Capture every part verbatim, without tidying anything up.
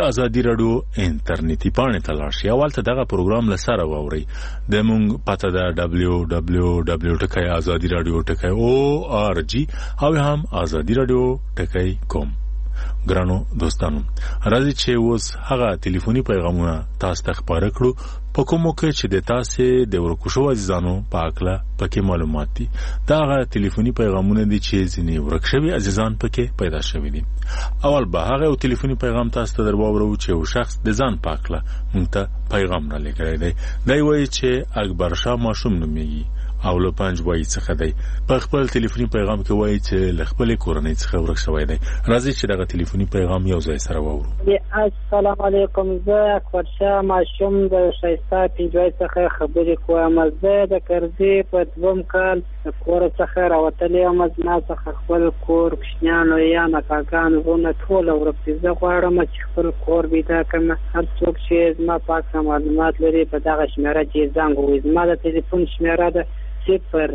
ازادي رادیو انټرنیټي پاڼې ته لاړ شئ. اول ته دغه پروګرام لسره واورئ. د مونږ پته ده دبلیو دبلیو دبلیو ټکی ازادي رادیو ټکی او آر جی او هم ازادي رادیو ټکی کوم. ګرانو دوستانو، راځي چې اوس هغه ټلیفوني پیغامونه تاسو ته خبره کړو په کومو کې چې د تاسو د ورکو شو عزیزانو په اړه پکې معلومات دي. دا هغه ټلیفوني پیغامونه دي چې ځینې ورک شوي عزیزان پکې پیدا شوي دي. اول به هغه ټلیفوني پیغام تاسو ته درواورو چې یو شخص د ځان په اړه مونږ ته پیغام را لګړی دی. دی وایي چې اکبر شاه ماشوم نومیږي او له پنځ وایي څخه دی. په خپل ټلیفوني پیغام کې وایي چې له خپلې کورنۍ څخه ورک شوی دی. راځي چې دغه ټلیفوني پیغام یو ځای سره واورو. السلام علیکم، زه اکبر شاه ماشوم د شایسته پنځوي څخه خبرې کوم. زه د کرزي په دوم کال د کور څخه راوتلی یم. زما څخه خپل کور، کوچنیانو یا نکاګان ورونه ټول ورک دي. زه غواړم چې خپل کور پیدا کړم. هر څوک چې زما پاک معلومات لري په دغه شمیره کې زنګ ووهي. زما د ټلیفون شمیره ده صفر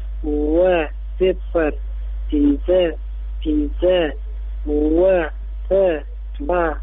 اوه صفر پنځه پنځه اوه اته دوه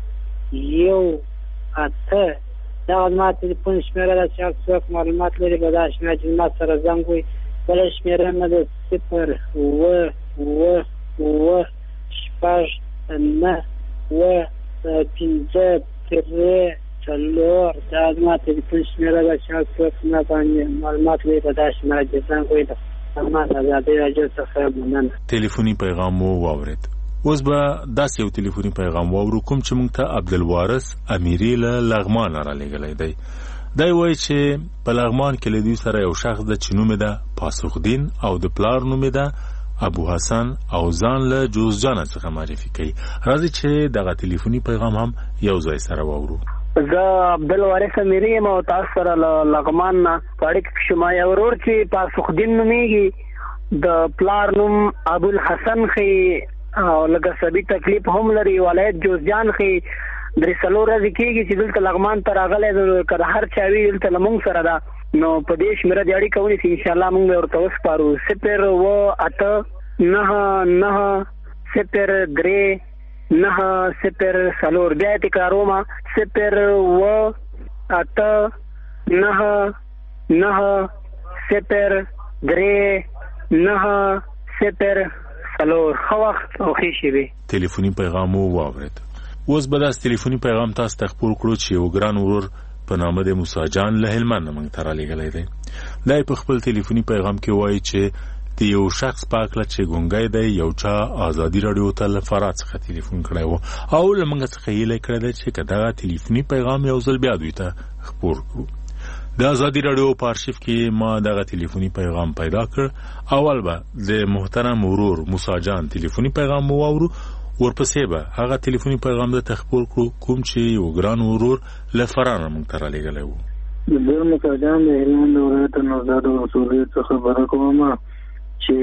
یو اته. دا زما ټلیفون شمیره ده چې هر څوک معلومات لري په دغه شمیره کې زما سره زنګ ووهي. بله شمیره مې ده صفر اوه اوه اوه شپږ نهه اوه پنځه درې څلور. دا زما ټلیفون شمیره ده چې هر څوک زما باندې معلومات لري په دغه شمیره کې زنګ ووهي. زما د ازادي راډیو څخه مننه. ټلیفوني پیغام مو واورید. اوس به داسې یو ټلیفوني پیغام واورو کوم چې موږ ته عبدالوارث امیري له لغمان را لېږلی دی. دی وایي چې په لغمان کې له دوی سره یو شخص ده چې نوم یې ده پاسخدین او د پلار نوم یې ده ابو حسن او ځان له جوزجانه څخه معرفي کوي. راځي چې دغه ټلیفوني پیغام هم یو ځای سره واورو. زه عبدالوارث امیري یم او تاسو سره له لغمان نه په اړیکه کې شما. یو ورور چې پاسخدین نومیږي، د پلار نوم ابوالحسن ښیي او لږه صبي تکلیف هم لري، ولایت جوزجان ښیي. درې څلور ورځې کېږي چې دلته لغمان ته راغلی دی. که د هر چا وي دلته له مونږ سره ده، نو په دې شمېره دې اړیکه ونیسي. انشاءالله مونږ به ورته وسپارو. صفر اوه اته نهه نهه صفر درې نهه صفر څلور. بیا یې تکراروم، صفر اوه اته نهه نهه صفر درې نهه صفر څلور. ښه وخت او ښې شېبې. ټلیفوني پیغام مو واورېد. اوس به داسې ټلیفوني پیغام تاسو ته خپور کړو چې یو ګران ورور په نامه د موسی جان له هلمند نه موږ ته رالیږلی دی. دا یې په خپل ټلیفوني پیغام کې وایي چې د یو شخص په هکله چې ګونګی دی یو چا ازادي راډیو ته له فراه څخه ټلیفون کړی و او له موږ څخه هیله کړې ده چې که دغه ټلیفوني پیغام یو ځل بیا دوی ته خپور کړو. د ازادي راډیو په آرشیف کې ما دغه ټلیفوني پیغام پیدا کړ. اول به د محترم ورور موسی جان ټلیفوني پیغام مو واورو، ورپسې به هغه ټلیفوني پیغام د تخپور کړو کوم چې یو ګران ورور له فراه نه موږ ته رالیږلی و. زه موسی جان د هلمند ولایت نوزاد ولسوالۍ څخه خبره کوم چې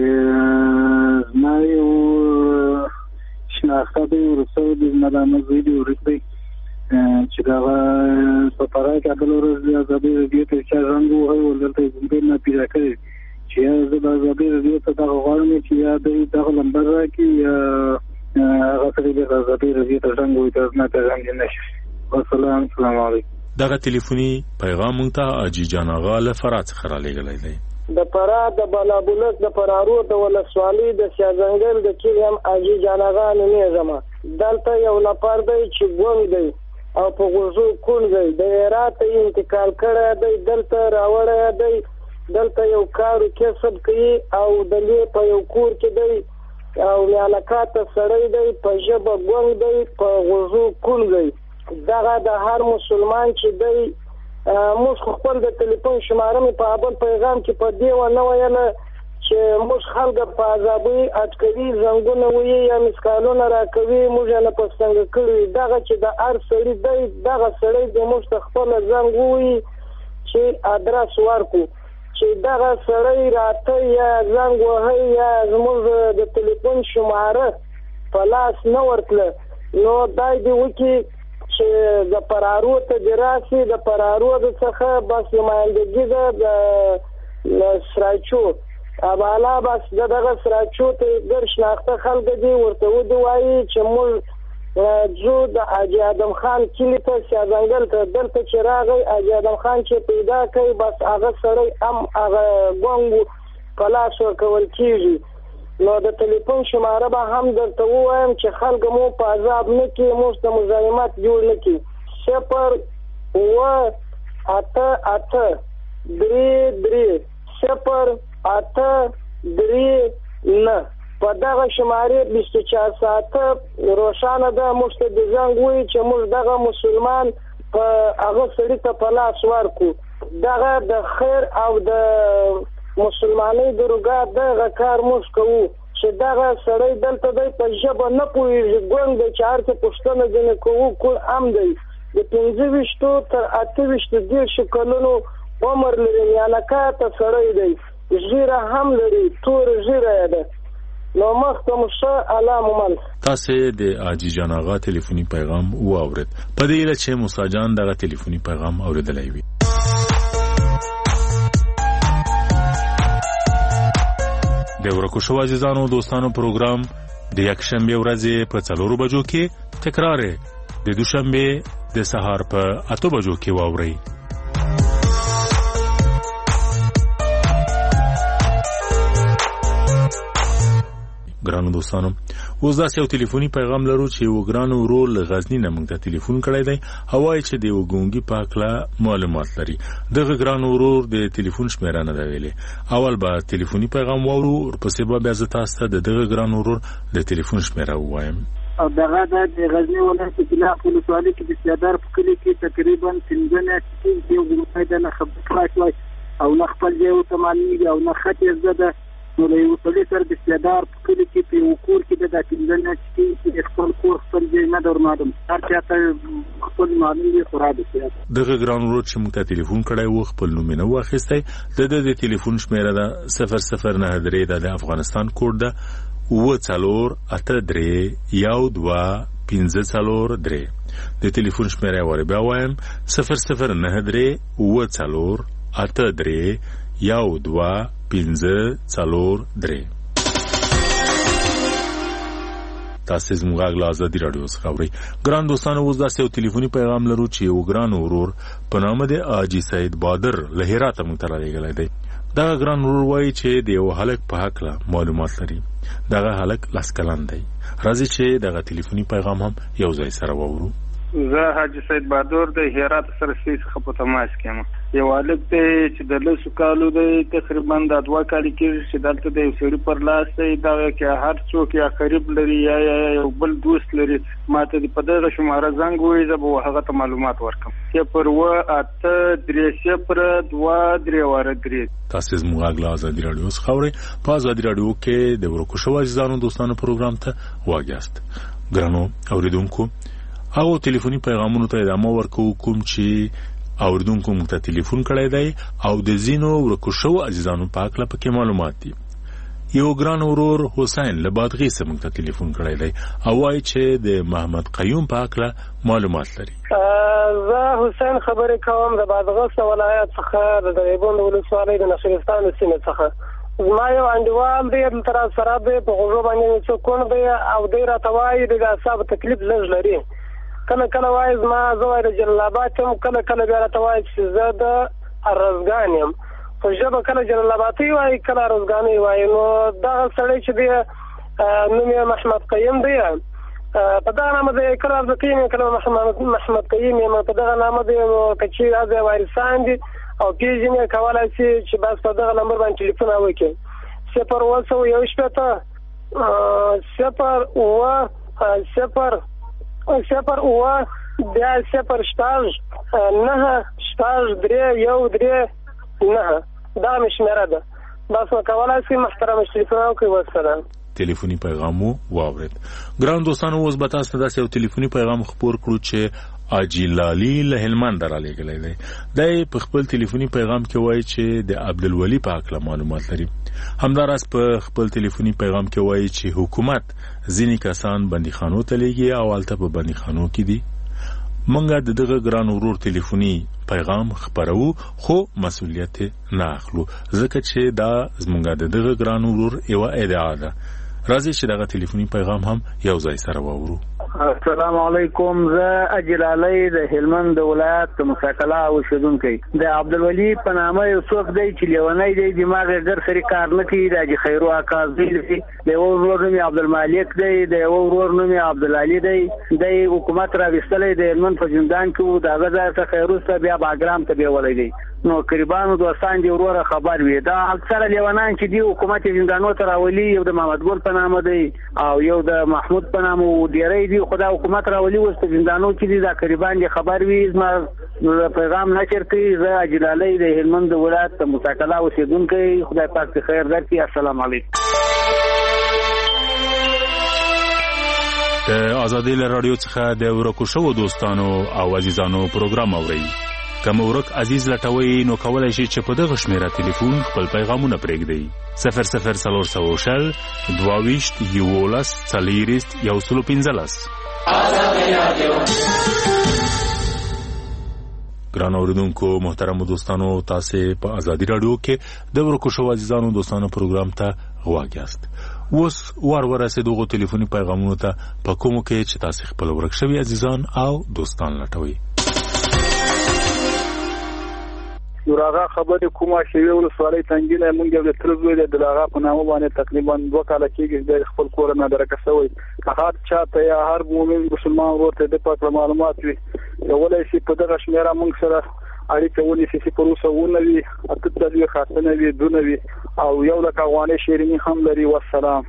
زما یو شناخته دی ورسره د زما د عمل زوی دی ورک دی چې هغه په فراه کې بله ورځ د ازادي راډیو ته چا زنګ ووهی او دلته یې ګونګی نه پیدا کړی چې یا زه د ازادي راډیو ته دغه غواړم چې یا دوی دغه نمبر راکړي یا هغه سړي د ازادي راډیو ته زنګ ووهي ته زما پیغام دې نه شي. والسلام السلام علیکم. دغه ټلیفوني پیغام موږ ته حاجي جان اغا له فراه څخه رالیږلی دی. د فراه د بالابلوک د فرارو د ولسوالۍ د سیاځنګل د کلي هم حاجي جان اغا نومېږم. دلته یو نفر دی چې ګونګ دی او په غوږو کوڼ دی. د هرات انتقال کړی دی، دلته راوړی دی. دلته یو کار کسب کوي او د لوی په یو کور کې دی او میانکاته سړی دی، په ژبه ګونګ دی، په غوږو کوڼ دی. دغه د هر مسلمان چې دی موږ خپل د ټلیفون شماره مې په ابل پیغام کې په دې ونه ویله چې موږ خلک په عذابوي اټکوي، زنګونه ویي یا مسکالونه راکوي، موږ یې نه پسنګه کړي. دغه چې د هر سړي دی دغه سړی د موږ ته خپله زنګ ووایي چې ادرس ورکړو چې دغه سړی راته یا زنګ وهی یا زموږ د ټلیفون شماره په لاس نه ورتله نو دای دې وکړي چې د فرارو ته دې راسي. د فرارو د څخه بس نمایندګي ده د سراچو ابالا، بس دغه سراچو ته ډېر شناخته خلک دي، ورته ودې وایي چې موږ جو د حاجي ادم خان کلی ته سیاځنګل ته دلته چې راغی حاجي ادم خان چې پیدا کوي بس هغه سړی هم هغه ګونګ په لاس ورکول کېږي نو د ټلیفون شماره به هم درته ووایم چې خلک مو په عذاب نه کړي موږ ته مزاحمت جوړ نه کړي صفر اوه اته اته درې درې صفر اته درې نه په دغه شمارې بیست و چهار ساعته روښانه ده موږ ته د زنګ وایي چې موږ دغه مسلمان په هغه سړي ته په لاس ورکړو دغه د خیر او د مسلمانۍ د روګا دغه کار موږ کوو چې دغه سړی دلته دی په ژبه نه پوهېږي ګونګ دی چې هر څه پوښتنه ځینې کوو کور هم دی د پنځه ویشتو تر اته ویشتو دېرشو کلونو عمر لري یانکاته سړی دی ږیره هم لري تور ږیره یې ده نو مخکم شه علامه من تاسو د حاجي جان آغا ټلیفوني پیغام واورید په دې اله چې موسی جان دغه ټلیفوني پیغام اوریدلای وي د ورکو شو عزیزانو دوستانو پروګرام د یک شنبه ورځې په څلورو بجو کې تکرار د دوشنبه د سهار په اته بجو کې واوري ګرانو دوستانو اوس دا یو ټلیفوني پیغام لرو چې یو ګرانو ورور له غزنی نه موږ ته ټلیفون کړی دی هوای چې د وګونګي پاکله معلومات لري دغه ګرانو ورور د ټلیفون شمیره نه دی ویلې اول به ټلیفوني پیغام واورو ورپسې به بیا زه تاسو ته د دغه ګرانو ورور د ټلیفون شمیره ووایم او دغه د غزنی ولایت کې په ولسوالۍ کې د سیادار په کلی کې تقریبا پنځه میاشتې یو ګروپ د خبر خلاص او نه خپل یو تمامي او نه خطر زده نو له یو سړي سره د سیادار په کلی کې په یو کور کې د داتینځن چې خپل کور خپل ځای نه درمادم هر چاته خپل معلوم دي خورا دي دغه ګران ورور چې موږ ته ټلیفون کړی و خپل نوم نه واخیستی د د ټلیفون شمیره ده صفر صفر نه درې د افغانستان کوډ ده و څلور اته درې یو دوه پنځه څلور درې د ټلیفون شمیره وری بیا وایم صفر صفر نه درې و څلور اته درې یو دوه پنځه څلور درې تاسو زموږ غږ له ازادي راډیو څخه اورئ ګران دوستانو اوس داسې یو ټلیفوني پیغام لرو چې یو ګران ورور په نامه د حاجي سید بادر له هراته موږ ته رالیږلی دی دغه ګران ورور وایي چې د یو هلک په هکله معلومات لري دغه هلک لس کلن دی راځي چې دغه ټلیفوني پیغام هم یو ځای سره واورو زه حاجي سید بادر د هرات سره څخه په تماس کې یم یو هلک دی چې د لسو کالو دی تقریبا د دوه کالو کېږي چې دلته د یو سړي پر لاس دی دغه کې هر څوک یا قریب لري یا یو بل دوست لري ما ته په دغه شماره زنګ ووایي زه به هغه ته معلومات ورکړم صفر اوه اته درې صفر دوه درې واره درې تاسو زموږ غږ له ازادي راډیو څخه اورئ په ازادي راډیو کې د ورکو شوو عزیزانو دوستانو پروګرام ته واګیاست ګرانو اوریدونکو او ټلیفوني پیغامونو ته ادامه ورکوو کوم چې اوریدونکو موږ ته ټلیفون کړی دی او د ځینو ورکو شوو عزیزانو په هکله پکې معلومات دي یو ګران ورور حسین له بادغیس موږ ته ټلیفون کړی دی او وایي چې د محمد قیوم په هکله معلومات لري زه حسین خبرې کوم د بادغیس ولایت څخه د دریبون ولسوالۍ د نصرستان سیمې څخه زما یو انډیوال دی دلته راسره دی په غوږو باندې څوک کون دی او دی راته وایي د اعصابو تکلیف لږ لري کله کله وایي زما زه وایي د جلال آباد یم کله کله بیا راته وایي چې زه د ارزګان یم په ژبه کله جلال آبادي وایي کله ارزګانۍ وایي نو دغه سړی چې دی نوم یې محمد قیم دی په دغه نامه دی کله ارزقي یم کله محمد قیم یم په دغه نامه دی نو که چېرې هغه وارثان دي او پېژنې کولی شي چې بس په دغه نمبر باندې ټلیفون وکړي صفر اوه سوه یو شپېته صفر اوه صفر صفر اوه بیا صفر شپږ نهه شپږ درې یو درې نهه دا مې شمېره ده بس نو کولی شئ محترمه ټلیفون وکړئ والسلام ټلیفوني پیغامو واورید ګران دوستانو اوس به تاسو ته داسې یو ټلیفوني پیغام خپور کړو چې حاجي لالي له هلمند رالیږلی دی دی په خپل ټلیفوني پیغام کې وایي چې د عبدالولي په هکله معلومات لري همداراز په خپل ټلیفوني پیغام کې وایي چې حکومت ځینې کسان بندیخانو ته لیږي او هلته په بندیخانو کې دي موږ د دغه ګران ورور ټلیفوني پیغام خپرو خو مسؤلیت نه اخلو ځکه چې دا زموږ د دغه ګران ورور یوه ادعا ده راځي چې دغه ټلیفوني پیغام هم یو ځای سره واورو السلام علیکم. زه اجل علی د هلمند ولایت د مساکلا اوسیدونکی د عبدالولي په نامه یو څوک دی چې لیونی دی، دماغ یې ګر سری کار نه کوي. د حاجي خیرو اکا زوی دی، د یو ورور نوم یې عبدالمالک دی، د یو ورور نوم یې عبدالعلي دی. د حکومت را ویستلی د هلمند په زندان کې و، د هغه ځای څخه وروسته بیا باګرام ته بیولی دی. نو قریبانو دوستان دی وروره خبر وي. دا اکثره لیونان چې دی حکومت زندانو ته راولي، یو د محمد ګل په نامه دی او یو د محمود په نامه و، ډیری دی خو دا حکومت راولي اوس په زندانو کې دي. دا قریبان دی خبر وي. زما پیغام نشر کوي. زه اجل علی د هلمند ولایت د مساکلا اوسیدونکی. خدای پاک دې خیر درکړي. السلام علیکم. د آزادۍ له راډیو څخه د ورکو شوو دوستانو او عزیزانو پروګرام اورئ. که مو ورک عزیز لټوئ نو کولی شئ چې په دغه شمېره تلیفون خپل پیغامونه پرېږدئ. صفر صفر څلور سوه شل دوه ویشت یولس څلېرویشت یو سلو پنځلس. ګران اوریدونکو محترمو دوستانو، تاسې په ازادي راډیو کې د ورکو شوو عزیزانو دوستانو پروګرام ته غوږ یاست. اوس وار ورسېدو هغو تلیفوني پیغامونو ته په کومو کې چې تاسې خپل ورک شوي عزیزان او دوستان لټوئ. نوراغا خبرې کومه شوی ولسوالۍ تنګینه مونږ یو د ترزوی د دلاغا په نامه باندې تقریبا دوه کاله کېږي د خپل کور نه درکه شوی. هغه چاته یا هر مومن مسلمان ورته د پاک معلومات وي ولې چې په دغه شمیره مونږ سره اړیکه ونیسي چې پروسه ونوي اته تلوي خاصنه وي دونوي او یو لک افغاني شیرینی هم لري. والسلام.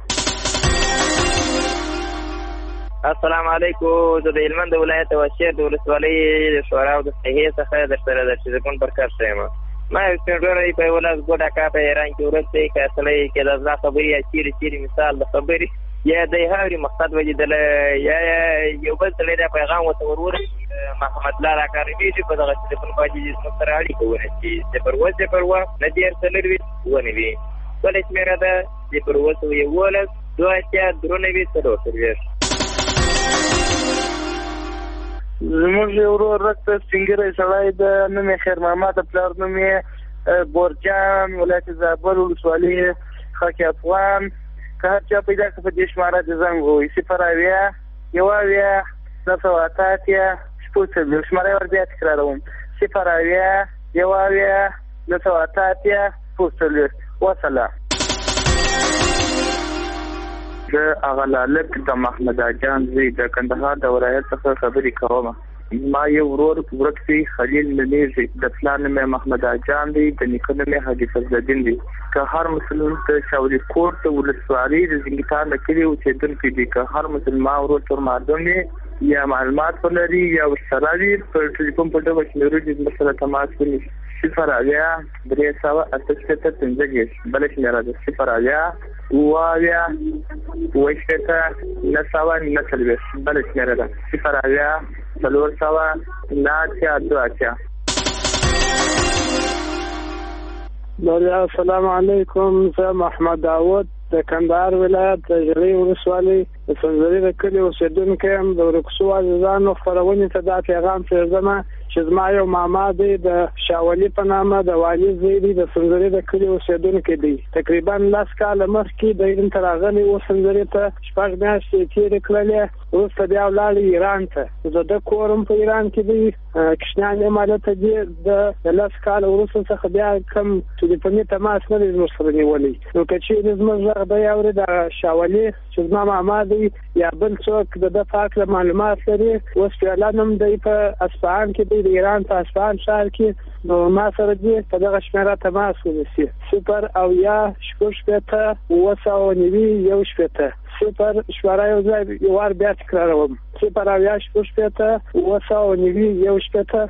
السلام علیکم. زه د هلمند ولایت واشیر د ولسوالۍ د شورا او د صحیح څخه د سره د شیزکون پر کار شوم. ما یو سپینډوري په ولس ګوډه کا په ایران کې ورته کې اصلي کې د ځا خبري یا چیرې چیرې مثال د خبري یا د هاري مقصد وجدل یا یو بل څه لري پیغام وتورور محمد لارا کاروي چې په دغه ټلیفون باندې د سره اړیکه ونیسي. چې پر وځي پر و نه دیر سلوي ونیوي ولې شمیره ده چې پر وځي یو ولس دوه اتیا درونوي څلور سرویس. زموږ یو ورور رکته سپینګری سړی د نوم یې خیر محمد پلار نوم یې بورجان ولایت زابل ولسوالۍ خاک افغان. که هر چا پیدا که په دې شماره د زنګ ووایي صفر اویا یو اویا نهه سوه اته اتیا شپږ څلوېښت. شماره یې ور بیا تکراروم صفر اویا یو اویا نهه سوه اته اتیا شپږ څلوېښت. وسلام. زه هغه لالک د محمد اجان زوی د کندهار د ولایت څخه خبرې کوم. ما یو ورور ورک دی خلیل نومیږي، د پلار نوم محمد اجان دی، د نیکه نوم حاجي فضل الدین دی. که هر مسلمان ته شاوري کوټ ته ولسوالۍ د زنګیتار نه کړي اوسېدونکي دي، که هر مسلمان ورور تر معلوم دی یا معلومات ولري یا ورسره وي په ټلیفون په ډول شمیرو دې مسله تماس ونیسي. صفر اویا درې سوه اته شپېته پنځه دېرش بله شمېره ده. صفر اویا اوه اویا اوه شپېته نهه سوه نهه څلوېښت بله شمېره ده. صفر اویا څلور سوه نهه اتیا دوه اتیا. السلام علیکم. زه محمد داود د کندهار ولایت د ژړۍ ولسوالۍ د سنځري د کلي اوسېدونکی یم. د ورکو شوو عزیزانو خپرونې ته دا پیغام پرېږدمه چې زما یو ماما دی د شاولي په نامه د والي زوی دی، د سنځري د کلي اوسېدونکی دی. تقریبا لس کاله مخکې د هند ته راغلی و سنځري ته، شپږ میاشتې یې تېرې کړلې. وروسته بیا ولاړی ایران ته. د ده کور هم په ایران کې دی، کشنیان یې مالته دی. د لس کاله وروسته څخه بیا کوم ټلیفوني تماس نه دی زموږ سره نیولی. نو که چېرې زموږ غږ دی اوري د شاولي چې زما ماما دی یا بل څوک د ده په هکله معلومات لري، اوس فعلا هم دی په اصفهان کې دی، د ایران په اصفهان ښار کې. نو ما سره دی په دغه شمېره تماس ونیسي. صفر اویا شپږ شپېته اوه سوه نوي یو شپېته. صفر شماره یو ځای یو وار بیا تکراروم صفر اویا شپږ شپېته اوه سوه نوي یو شپېته.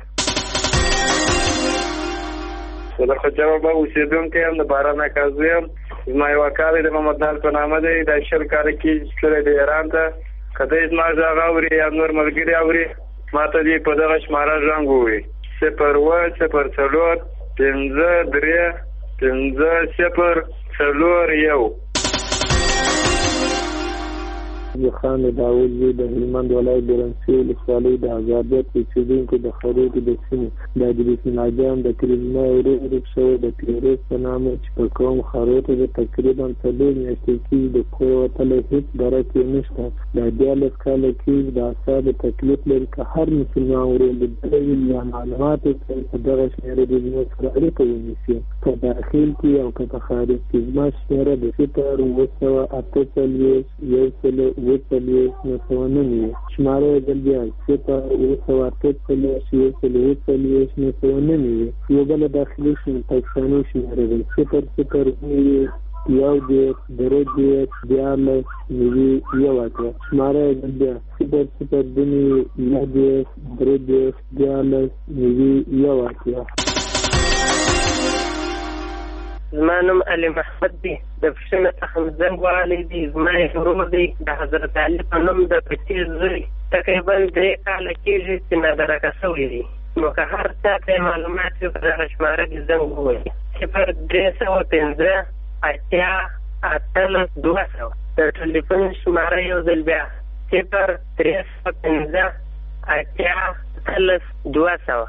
صدقه جواب اوسېدونکی یم، د باران اکازو یم. زما یو اکا دی د محمد نال په نامه دی، دا شل کاله کې تللی دی ایران ته. که دی زما غږ اوري یا نور ملګري اوري ما ته دې په دغه شماره زنګ ووایي صفر اوه صفر څلور پنځه درې پنځه صفر څلور یو. محمد خان داوود زوی د هلمند ولایت ګرمسیر ولسوالۍ د آزادیت اوسېدونکو د خروټو د سیمې د ادریس ناجان د کریمنا ورور شوی د پیروز په نامه چې په کوم خروټو د تقریبا څلور میاشتې کېږي د کور وتلی هېڅ درک یې نشته. دا دیارلس کاله کېږي د اعصابو تکلیف لري که هر مسلمان ورور لیدلی وي یا معلومات ورکوي په دغه شمېره د زموږ سره اړیکه ونیسي په داخل کې او که په خارج کې. زما شمېره د صفر اووه سوه اته څلوېښت یو سلو اووه څلوېښت نهه سوه نهه نوي شماره یې بل بیا صفر اووه سوه اته څلوېښت یو سلو اووه څلوېښت نهه سوه نهه نوي. یو بله داخلي پاکستاني شمېره ده صفر صفر نوي یو دېرش درې دېرش دیارلس نوي یو اتیا شماره یې بل بیا صفر صفر دوه نوي یو دېرش درې دېرش دیارلس نوي یو اتیا. زما نوم علي محمد دی د پښتنه څخه زنګ والی دی. زما یې ورور دی د حضرت علي په نوم د پچیر زوی تقریبا درې کاله کېږي چې نادرکه شوی دی. نو که هر چا ته معلومات وي په دغه شماره کې زنګ ووهي صفر درې سوه پنځه اتیا اتلس دوه سوه. د ټلیفون شماره یو ځل بیا صفر درې سوه پنځه اتیا اتلس دوه سوه.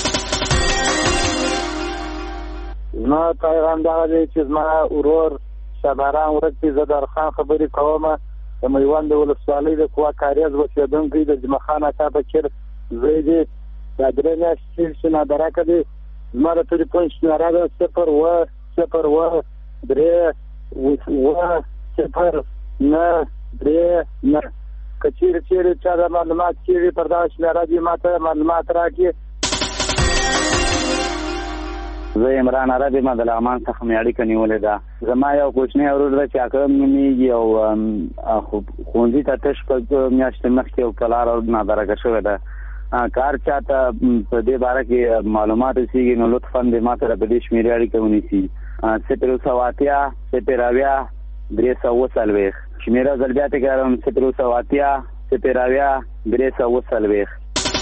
زما پیغام دغه دی چې زما ورور شهباران ورک دی. زه د خان خبرې کوم د میوند ولسوالۍ د کوه کاریز اوسېدونکی د جمعه خان اکا بچر زوی دی. دا درې میاشتې چې نادرکه دی. زما د ټلیفون شمېره ده صفر اووه صفر اووه درې اووه صفر نهه درې نهه. که چیرې چیرې چا د معلومات کېږي پر دغه شمېره دې ما ته معلومات راکړي. زه عمران عرب یم د لغمان څخه مې اړیکه نیولې ده. زما یو کوچنی ورور دی چې اکرم نومېږي او ښوونځي ته تش په میاشتې مخکې یو کلار نادرکه شوې ده. که هر چا ته په دې باره کې معلومات رسېږي نو لطفا د ما سره په دې شمېرې اړیکه ونیسي. صفر سوه اتیا صفر اویا درې سوه اووه څلوېښت شمېره ځل بیا تکراروم صفر سوه اتیا صفر اویا درې سوه اووه څلوېښت.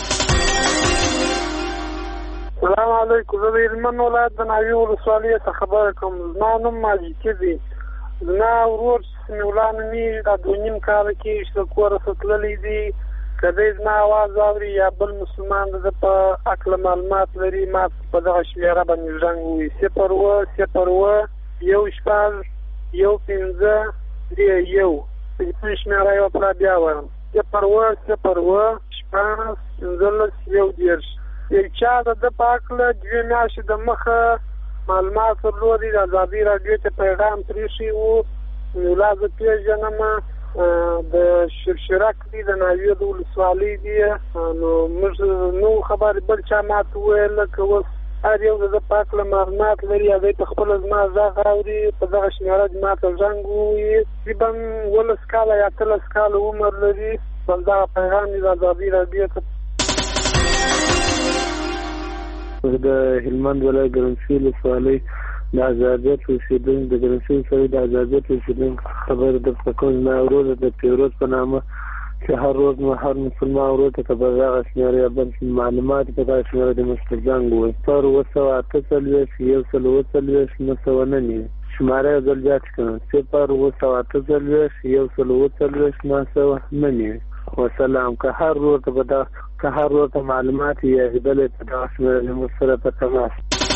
السلام علیکم. زه د هلمند ولایت د ناوې ولسوالۍ څخه خبره کوم. زما نوم ماجدي دی. زما ورور سمیع الله نومېږي. دا دوه نیم کاله کېږي چې له کوره څخه تللی دی. که دی زما اواز اوري یا بل مسلمان د ده په هکله معلومات لري ما په دغه شمېره باندې زنګ ووهي صفر اووه صفر اووه یو شپږ یو پنځه درې یو. تلیفون شمېره یې ورته بیا وایم صفر اووه صفر اووه شپږ پنځلس یو دېرش. یو چا د ده په هکله دوې میاشتې د مخه معلومات درلودي. د ازادي راډیو ته پیغام پرېښی وو. نولا زه پېژنم د شرشرک دی د ناوې د ولسوالۍ دی. نو موږ نو خبرې بل چا ما ته وویل که اوس هر یو د ده په هکله معلومات لري هغوی په خپله زما غږ اوري په دغه شمېره دې ما ته زنګ ووهي. تقریبا اوولس کاله یا اتلس کاله عمر لري. همدغه پیغام دی د ازادي راډیو ته. د هلمند ولایت ګرمسیر ولسوالۍ د آزادیت اوسېدونکي د ګرمسیر ولسوالۍ د آزادیت اوسېدونکي خبر درته کوم. زما ورور د پیروز په نامه چې هر روز مو هر مسلمان ورور ته په دغه شمېره یا بل معلومات په دغه شمېره د موږ ته زنګ ووهي صفر اووه سوه اته څلوېښت یو سلو اووه څلوېښت نهه سوه نهه نوي شماره یې ځل زیات کړم صفر اووه سوه اته څلوېښت یو سلو اووه څلوېښت نهه سوه نهه نوي. وسلام. که هر ورور ته په دغه که هر ورور ته معلومات یا بلې په دغه شمېره زموږ سره په تماس.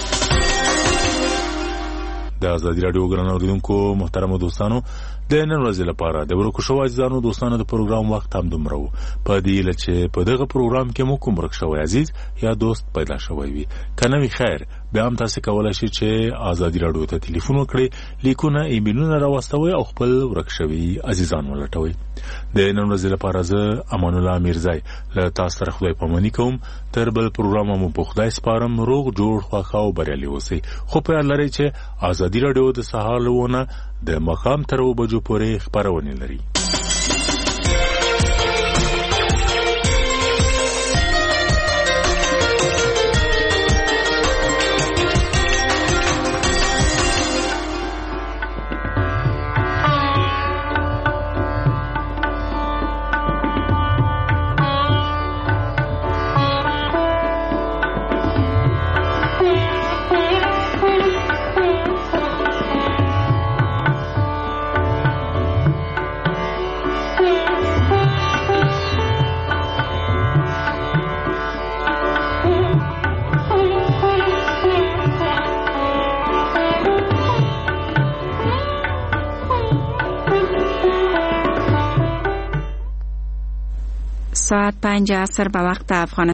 د ازادي راډیو ګران اوریدونکو محترمو دوستانو د نن ورځې لپاره د ورکو شوو عزیزانو دوستانو د پروګرام وخت هم دومره و. په دې هیله چې په دغه پروګرام کې مو کوم ورک شوی عزیز یا دوست پیدا شوی وي. که نه وي خیر بیا هم تاسو کولی شئ چې ازادي راډیو ته تلیفون وکړئ لیکونه ایمیلونه راواستوئ او خپل ورک شوي عزیزان ولټوئ. د نن ورځې لپاره زه امان الله میرزای له تاسو سره خدای پاماني کوم. تر بل پروګرام مو په خدای سپارم. روغ جوړ خوښ او بریالي اوسئ. خو په یاد لرئ چې ازادي راډیو د سهار له اوه نه د ماښام تر اوه بجو پورې خپرونې لري. ساعت پنج عصر به وقت افغانستان